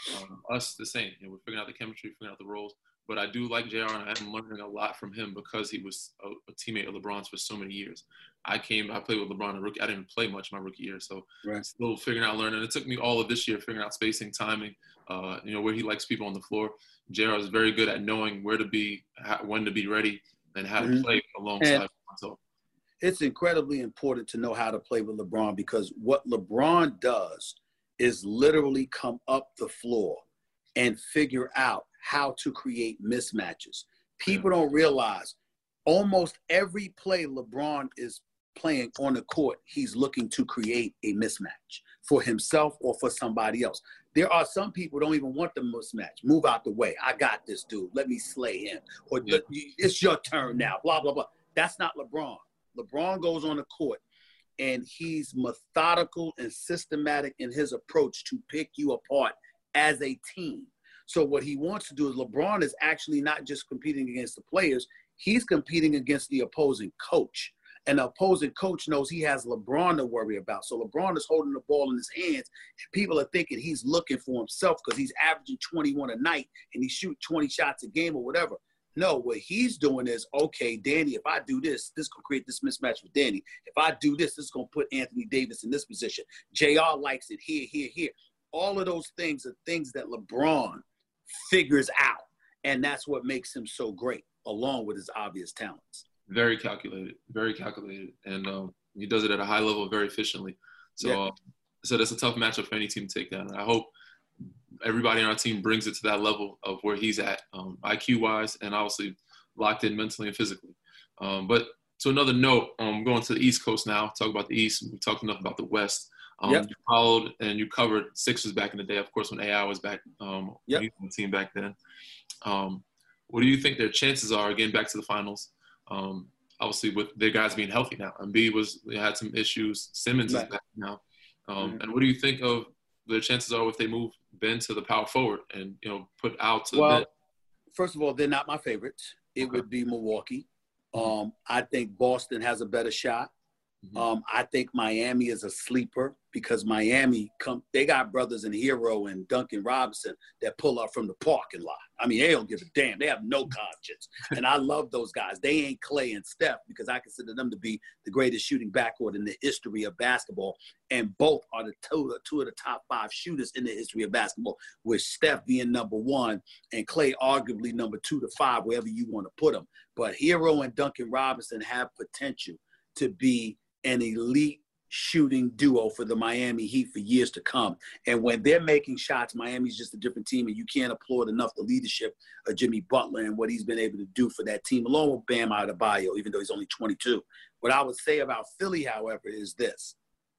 Us the same. We're figuring out the chemistry, figuring out the roles. But I do like JR, and I'm learning a lot from him because he was a teammate of LeBron's for so many years. I played with LeBron a rookie. I didn't play much my rookie year, so still figuring out, learning. It took me all of this year figuring out spacing, timing, where he likes people on the floor. JR is very good at knowing where to be, when to be ready, and how to play alongside. So it's incredibly important to know how to play with LeBron, because what LeBron does is literally come up the floor and figure out how to create mismatches. People don't realize almost every play LeBron is playing on the court, he's looking to create a mismatch for himself or for somebody else. There are some people who don't even want the mismatch. Move out the way. I got this dude. Let me slay him. Or it's your turn now, blah, blah, blah. That's not LeBron. LeBron goes on the court, and he's methodical and systematic in his approach to pick you apart as a team. So what he wants to do is, LeBron is actually not just competing against the players, he's competing against the opposing coach. And the opposing coach knows he has LeBron to worry about. So LeBron is holding the ball in his hands, and people are thinking he's looking for himself because he's averaging 21 a night and he shoots 20 shots a game or whatever. No, what he's doing is, okay, Danny, if I do this, this will create this mismatch with Danny. If I do this, this is going to put Anthony Davis in this position. JR likes it here, here, here. All of those things are things that LeBron figures out, and that's what makes him so great, along with his obvious talents. Very calculated, and he does it at a high level very efficiently. So, so that's a tough matchup for any team to take down. I hope everybody on our team brings it to that level of where he's at, IQ-wise, and obviously locked in mentally and physically. But to another note, going to the East Coast now, talk about the East. We talked enough about the West. You followed and you covered Sixers back in the day, of course, when AI was back, on the team back then. What do you think their chances are getting back to the finals? Obviously, with their guys being healthy now. Embiid had some issues. Simmons is back now. And what do you think of their chances are if they move Ben to the power forward and put out to Ben? First of all, they're not my favorites. It would be Milwaukee. I think Boston has a better shot. I think Miami is a sleeper because Miami they got brothers in Hero and Duncan Robinson that pull up from the parking lot. I mean, they don't give a damn. They have no conscience. And I love those guys. They ain't Clay and Steph because I consider them to be the greatest shooting backcourt in the history of basketball. And both are the two of the top 5 shooters in the history of basketball, with Steph being number 1 and Clay arguably number 2 to 5, wherever you want to put them. But Hero and Duncan Robinson have potential to be an elite shooting duo for the Miami Heat for years to come. And when they're making shots, Miami's just a different team, and you can't applaud enough the leadership of Jimmy Butler and what he's been able to do for that team, along with Bam Adebayo, even though he's only 22. What I would say about Philly, however, is this.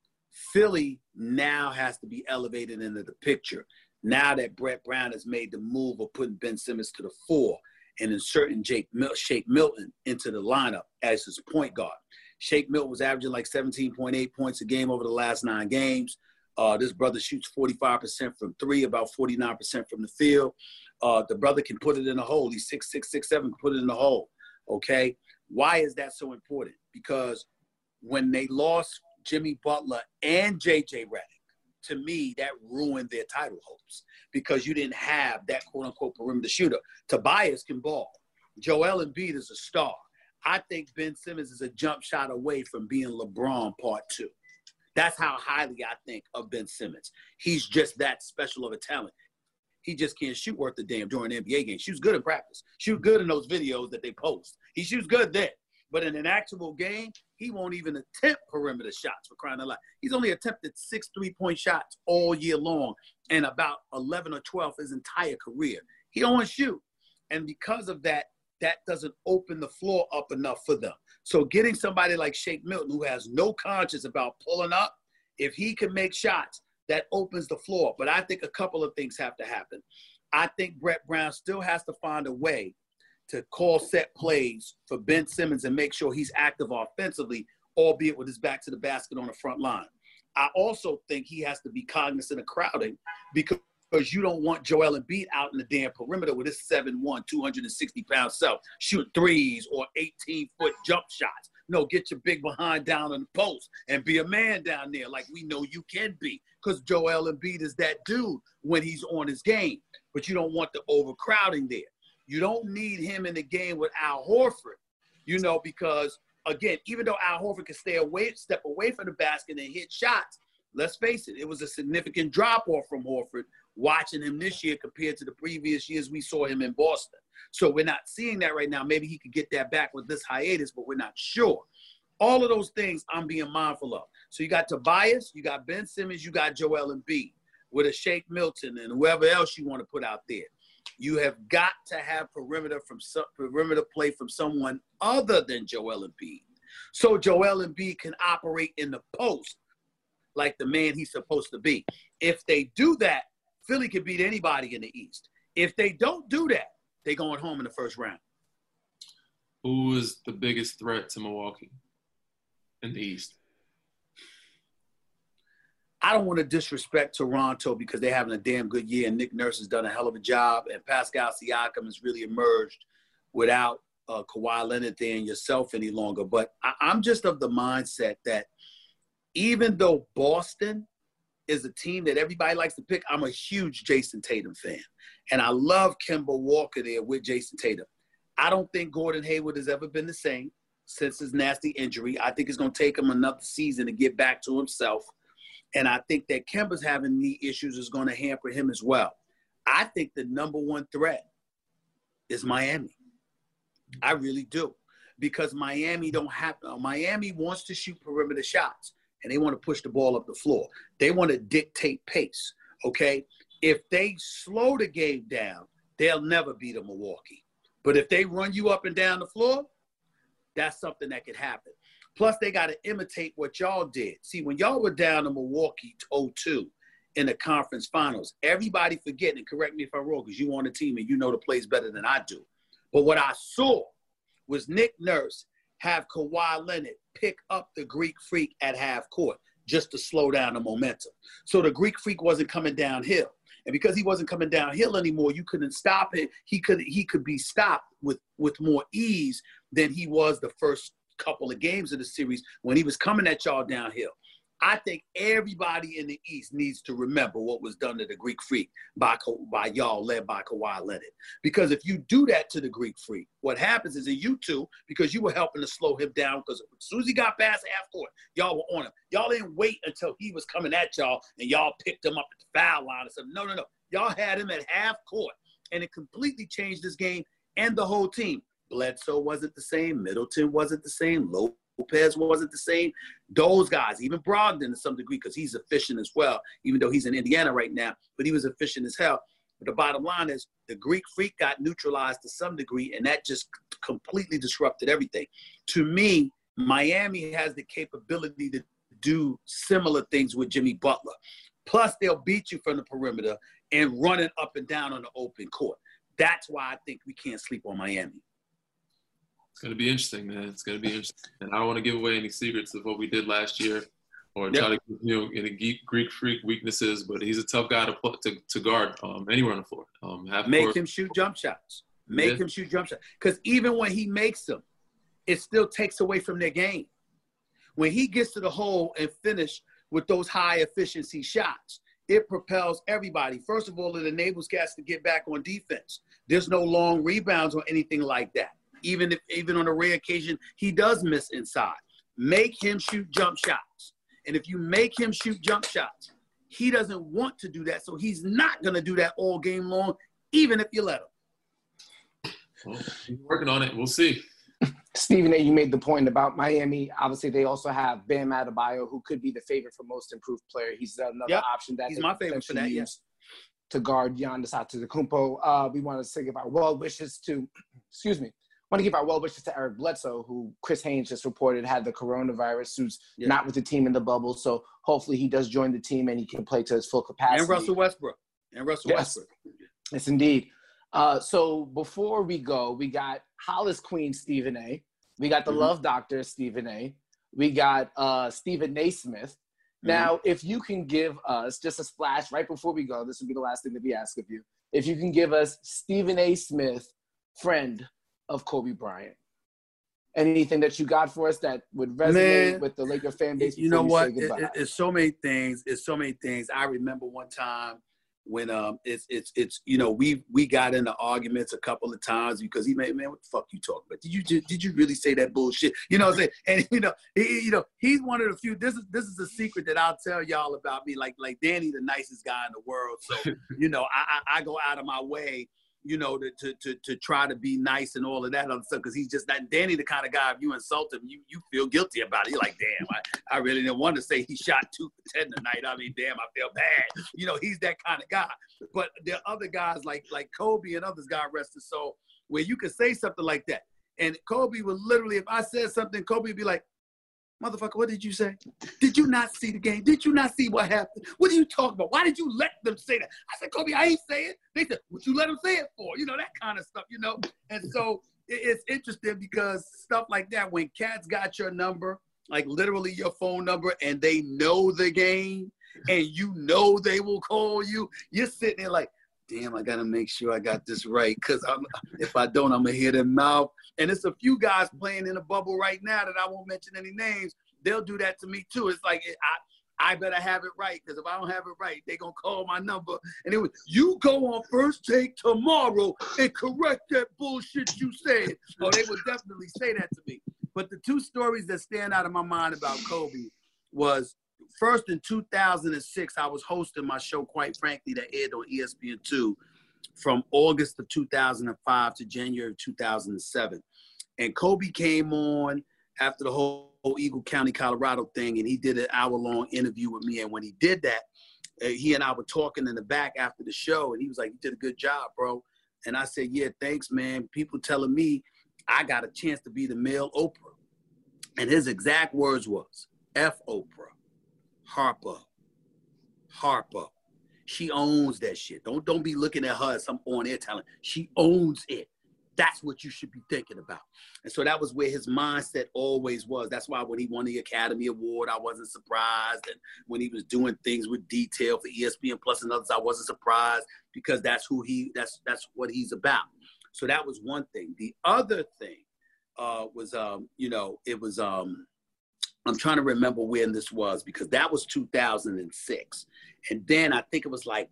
Philly now has to be elevated into the picture. Now that Brett Brown has made the move of putting Ben Simmons to the 4 and inserting Shake Milton into the lineup as his point guard. Shake Milton was averaging like 17.8 points a game over the last 9 games. This brother shoots 45% from 3, about 49% from the field. The brother can put it in the hole. He's 6'6", 6'7", put it in the hole, okay? Why is that so important? Because when they lost Jimmy Butler and J.J. Redick, to me, that ruined their title hopes because you didn't have that quote-unquote perimeter shooter. Tobias can ball. Joel Embiid is a star. I think Ben Simmons is a jump shot away from being LeBron Part 2. That's how highly I think of Ben Simmons. He's just that special of a talent. He just can't shoot worth a damn during an NBA game. Shoots good in practice. Shoot good in those videos that they post. He shoots good there. But in an actual game, he won't even attempt perimeter shots, for crying out loud. He's only attempted 6 3-point shots all year long and about 11 or 12 his entire career. He don't want to shoot. And because of that, that doesn't open the floor up enough for them. So getting somebody like Shake Milton, who has no conscience about pulling up, if he can make shots, that opens the floor. But I think a couple of things have to happen. I think Brett Brown still has to find a way to call set plays for Ben Simmons and make sure he's active offensively, albeit with his back to the basket on the front line. I also think he has to be cognizant of crowding because you don't want Joel Embiid out in the damn perimeter with his 7'1", 260-pound self, shoot threes or 18-foot jump shots. No, get your big behind down on the post and be a man down there like we know you can be, because Joel Embiid is that dude when he's on his game. But you don't want the overcrowding there. You don't need him in the game with Al Horford, because, again, even though Al Horford can step away from the basket and hit shots, let's face it, it was a significant drop-off from Horford watching him this year compared to the previous years we saw him in Boston. So we're not seeing that right now. Maybe he could get that back with this hiatus, but we're not sure. All of those things I'm being mindful of. So you got Tobias, you got Ben Simmons, you got Joel Embiid with a Shake Milton and whoever else you want to put out there. You have got to have perimeter play from someone other than Joel Embiid. So Joel Embiid can operate in the post like the man he's supposed to be. If they do that, Philly can beat anybody in the East. If they don't do that, they're going home in the first round. Who is the biggest threat to Milwaukee in the East? I don't want to disrespect Toronto because they're having a damn good year, and Nick Nurse has done a hell of a job, and Pascal Siakam has really emerged without Kawhi Leonard there and yourself any longer. But I'm just of the mindset that even though Boston is a team that everybody likes to pick, I'm a huge Jason Tatum fan. And I love Kemba Walker there with Jason Tatum. I don't think Gordon Hayward has ever been the same since his nasty injury. I think it's going to take him another season to get back to himself. And I think that Kemba's having knee issues is going to hamper him as well. I think the number one threat is Miami. I really do. Because Miami wants to shoot perimeter shots, and they want to push the ball up the floor. They want to dictate pace, okay? If they slow the game down, they'll never beat a Milwaukee. But if they run you up and down the floor, that's something that could happen. Plus, they got to imitate what y'all did. See, when y'all were down to Milwaukee 0-2 in the conference finals, everybody forgetting, and correct me if I'm wrong, because you on the team and you know the plays better than I do. But what I saw was Nick Nurse have Kawhi Leonard pick up the Greek Freak at half court just to slow down the momentum. So the Greek Freak wasn't coming downhill. And because he wasn't coming downhill anymore, you couldn't stop it. He could be stopped with more ease than he was the first couple of games of the series when he was coming at y'all downhill. I think everybody in the East needs to remember what was done to the Greek Freak by y'all, led by Kawhi Leonard. Because if you do that to the Greek Freak, what happens is that you two, because you were helping to slow him down, because as soon as he got past half court, y'all were on him. Y'all didn't wait until he was coming at y'all and y'all picked him up at the foul line and said, no. Y'all had him at half court, and it completely changed this game and the whole team. Bledsoe wasn't the same. Middleton wasn't the same. Lopez wasn't the same. Those guys, even Brogdon to some degree, because he's efficient as well, even though he's in Indiana right now, but he was efficient as hell. But the bottom line is the Greek Freak got neutralized to some degree, and that just completely disrupted everything. To me, Miami has the capability to do similar things with Jimmy Butler. Plus, they'll beat you from the perimeter and running up and down on the open court. That's why I think we can't sleep on Miami. It's going to be interesting, man. It's going to be interesting. And I don't want to give away any secrets of what we did last year or try to, any Greek Freak weaknesses, but he's a tough guy to guard anywhere on the floor. Make him shoot jump shots. Make him shoot jump shots. Because even when he makes them, it still takes away from their game. When he gets to the hole and finish with those high efficiency shots, it propels everybody. First of all, it enables guys to get back on defense. There's no long rebounds or anything like that. Even on a rare occasion, he does miss inside. Make him shoot jump shots. And if you make him shoot jump shots, he doesn't want to do that. So he's not going to do that all game long, even if you let him. Well, he's working on it. We'll see. Stephen A., you made the point about Miami. Obviously, they also have Bam Adebayo, who could be the favorite for most improved player. He's another option that he's my favorite for that, yes. To guard Giannis Antetokounmpo. We want to give our well wishes to, Eric Bledsoe, who Chris Haynes just reported had the coronavirus, who's not with the team in the bubble. So hopefully he does join the team and he can play to his full capacity. And Russell Westbrook. Yes, indeed. So before we go, we got Hollis Queen Stephen A. We got the Love Doctor Stephen A. We got Stephen Naismith. Now, if you can give us just a splash right before we go, this will be the last thing that we ask of you. If you can give us Stephen A. Smith, friend of Kobe Bryant. Anything that you got for us that would resonate with the Laker fan base? You know what? It's so many things. I remember one time when we got into arguments a couple of times because he made, man, what the fuck you talking about? Did you really say that bullshit? You know what I'm saying? And he's one of the few. This is a secret that I'll tell y'all about me. Like Danny, the nicest guy in the world. So I go out of my way, to try to be nice and all of that other stuff, because he's just not Danny, the kind of guy, if you insult him, you feel guilty about it. You're like, damn, I really didn't want to say he shot 2 for 10 tonight. I mean, damn, I feel bad. He's that kind of guy. But there are other guys like Kobe and others, God rest his soul, where you can say something like that. And Kobe would literally, if I said something, Kobe would be like, motherfucker, what did you say? Did you not see the game? Did you not see what happened? What are you talking about? Why did you let them say that? I said, Kobe, I ain't say it. They said, what you let them say it for? That kind of stuff, And so it's interesting because stuff like that, when cats got your number, like literally your phone number, and they know the game, and they will call you, you're sitting there like, damn, I got to make sure I got this right, because if I don't, I'm going to hear their mouth. And it's a few guys playing in a bubble right now that I won't mention any names. They'll do that to me, too. It's like, I better have it right, because if I don't have it right, they're going to call my number. And it was, you go on First Take tomorrow and correct that bullshit you said. Oh, they would definitely say that to me. But the two stories that stand out of my mind about Kobe was, first, in 2006, I was hosting my show, Quite Frankly, that aired on ESPN2 from August of 2005 to January of 2007. And Kobe came on after the whole Eagle County, Colorado thing, and he did an hour-long interview with me. And when he did that, he and I were talking in the back after the show, and he was like, you did a good job, bro. And I said, yeah, thanks, man. People telling me I got a chance to be the male Oprah. And his exact words was, F Oprah. Harper. She owns that shit. Don't be looking at her as some on-air talent. She owns it. That's what you should be thinking about. And so that was where his mindset always was. That's why when he won the Academy Award, I wasn't surprised. And when he was doing things with detail for ESPN Plus and others, I wasn't surprised, because that's what he's about. So that was one thing. The other thing you know, it was, I'm trying to remember when this was because that was 2006. And then I think it was like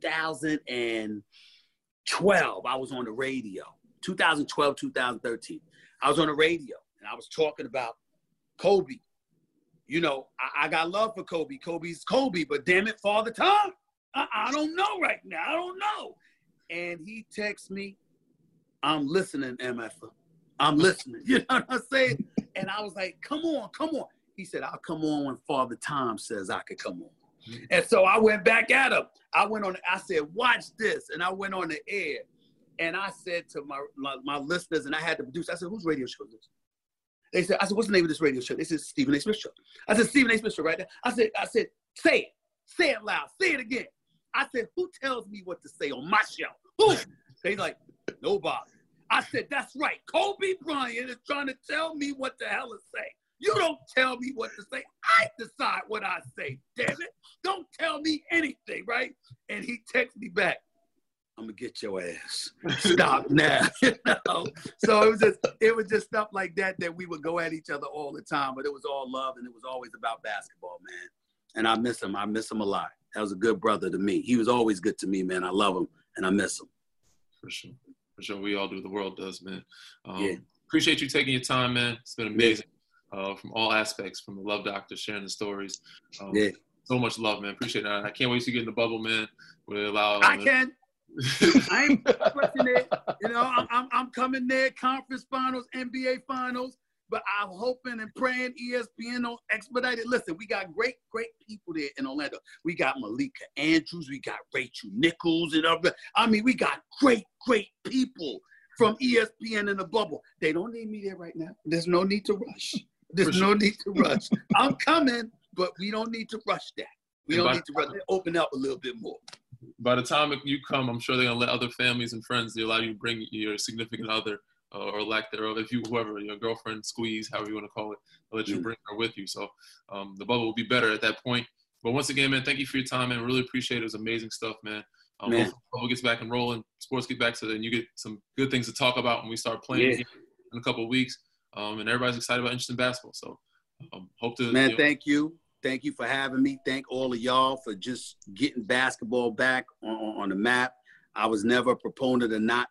2012, I was on the radio. 2012, 2013. I was on the radio and I was talking about Kobe. You know, I got love for Kobe. Kobe's Kobe, but damn it, Father Time. I don't know right now. I don't know. And he texts me, I'm listening, MF. I'm listening. You know what I'm saying? And I was like, come on, come on. He said, I'll come on when Father Time says I could come on. And so I went back at him. I said, watch this. And I went on the air. And I said to my listeners, and I had to produce, I said, whose radio show is this? They said, I said, what's the name of this radio show? They said, Stephen A. Smith Show. I said, Stephen A. Smith Show right there. I said, say it loud, say it again. I said, who tells me what to say on my show? Who? They like, nobody. I said, that's right. Kobe Bryant is trying to tell me what the hell to say. You don't tell me what to say. I decide what I say, damn it. Don't tell me anything, right? And he texts me back, I'm gonna get your ass. Stop now. You know? So it was just stuff like that we would go at each other all the time, but it was all love and it was always about basketball, man. And I miss him. I miss him a lot. That was a good brother to me. He was always good to me, man. I love him and I miss him. For sure. For sure. We all do. The world does, man. Yeah. Appreciate you taking your time, man. It's been amazing. From all aspects, from the Love Doctor, sharing the stories. Yeah. So much love, man. Appreciate that. I can't wait to get in the bubble, man. We'll allow. I can. I ain't question it. You know, I'm coming there, conference finals, NBA finals, but I'm hoping and praying ESPN will expedite it. Listen, we got great people there in Orlando. We got Malika Andrews, we got Rachel Nichols, and other. I mean, we got great people from ESPN in the bubble. They don't need me there right now. There's no need to rush. There's no need to rush. I'm coming, but we don't need to rush that. We don't need to rush. Open up a little bit more. By the time you come, I'm sure they're gonna let other families and friends. They allow you to bring your significant other or lack thereof, if you whoever your girlfriend, squeeze, however you want to call it, they'll let you bring her with you. So the bubble will be better at that point. But once again, man, thank you for your time, man. Really appreciate it. It was amazing stuff, man. Hopefully the bubble gets back and rolling, sports get back to it, and you get some good things to talk about when we start playing in a couple of weeks. And everybody's excited about interesting basketball. So hope to thank you. Thank you for having me. Thank all of y'all for just getting basketball back on the map. I was never a proponent of not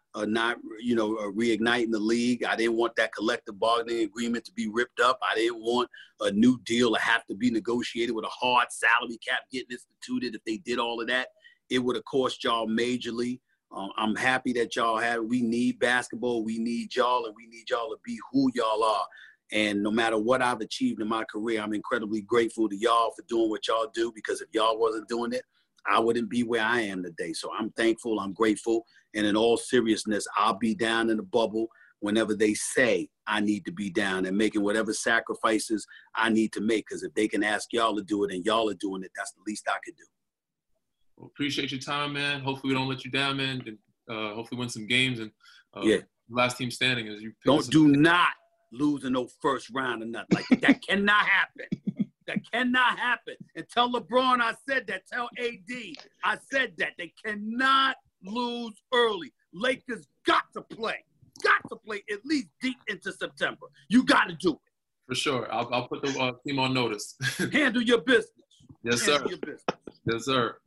reigniting the league. I didn't want that collective bargaining agreement to be ripped up. I didn't want a new deal to have to be negotiated with a hard salary cap getting instituted. If they did all of that, it would have cost y'all majorly. I'm happy that y'all have it. We need basketball. We need y'all, and we need y'all to be who y'all are. And no matter what I've achieved in my career, I'm incredibly grateful to y'all for doing what y'all do, because if y'all wasn't doing it, I wouldn't be where I am today. So I'm thankful, I'm grateful, and in all seriousness, I'll be down in the bubble whenever they say I need to be down and making whatever sacrifices I need to make, because if they can ask y'all to do it and y'all are doing it, that's the least I could do. Well, appreciate your time, man. Hopefully we don't let you down, man. And, hopefully win some games and last team standing as you do not lose in no first round or nothing like that. That cannot happen. That cannot happen. And tell LeBron I said that. Tell AD I said that. They cannot lose early. Lakers got to play at least deep into September. You got to do it. For sure. I'll put the team on notice. Handle your business. Yes, sir. Handle your business. Yes, sir.